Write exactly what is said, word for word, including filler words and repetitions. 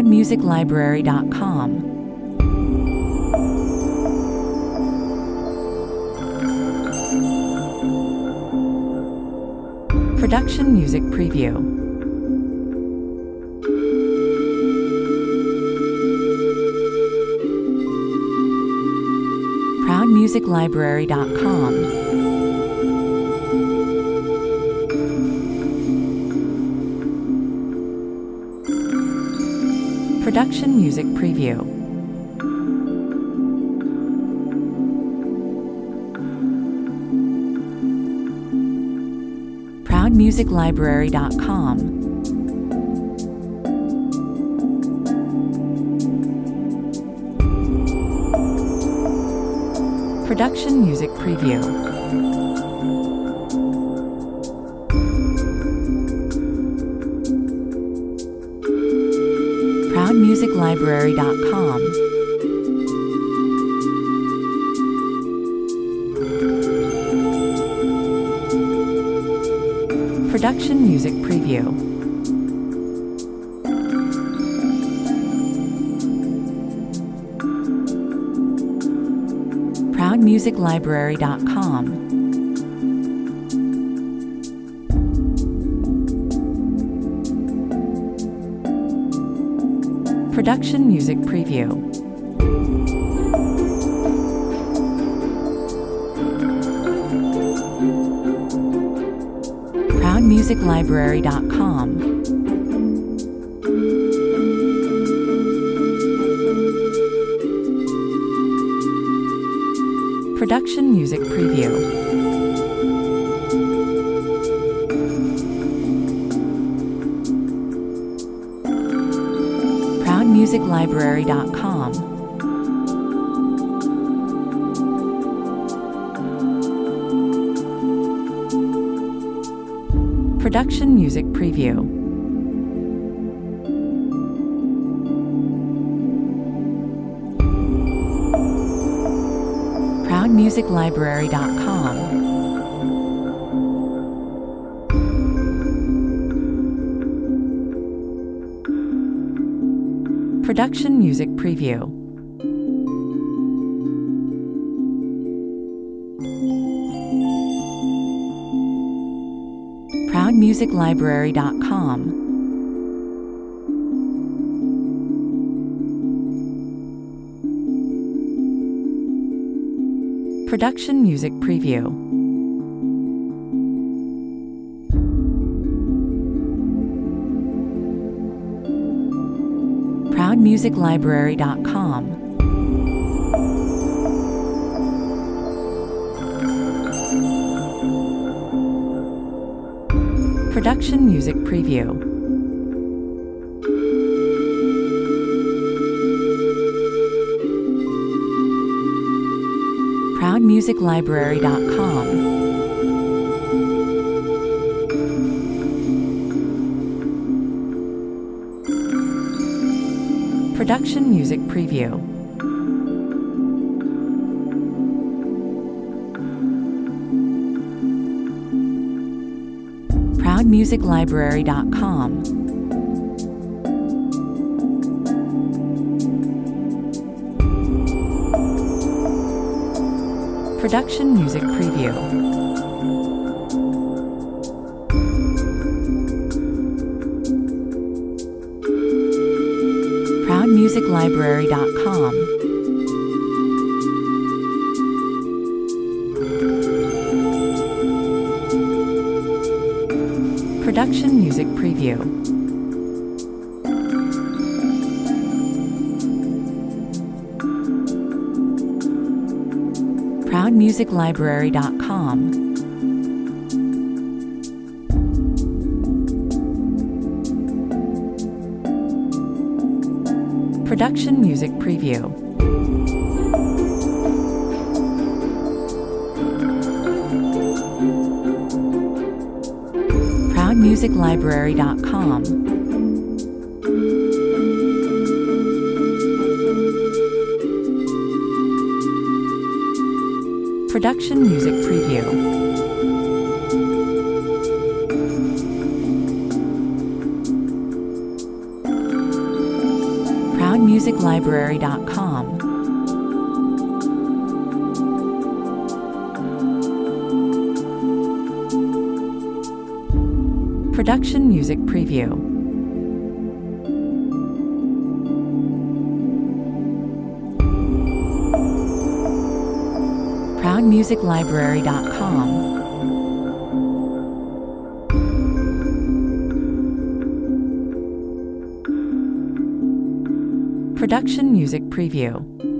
proud music library dot com. Production Music Preview. proud music library dot com. Production Music Preview. proud music library dot com. Production Music Preview. proud music library dot com. Production Music Preview. proud music library dot com. Production Music Preview. proud music library dot com. Production Music Preview. proud music library dot com. Production Music Preview. proud music library dot com. Production Music Preview. proud music library dot com. Production Music Preview. proud music library dot com. Production Music Preview. proud music library dot com. Production Music Preview. proud music library dot com. Production Music Preview. proud music library dot com. Production Music Preview. proud music library dot com. Production Music Preview. proud music library dot com. Production Music Preview. music library dot com. Production Music Preview. proud music library dot com. Production Music Preview.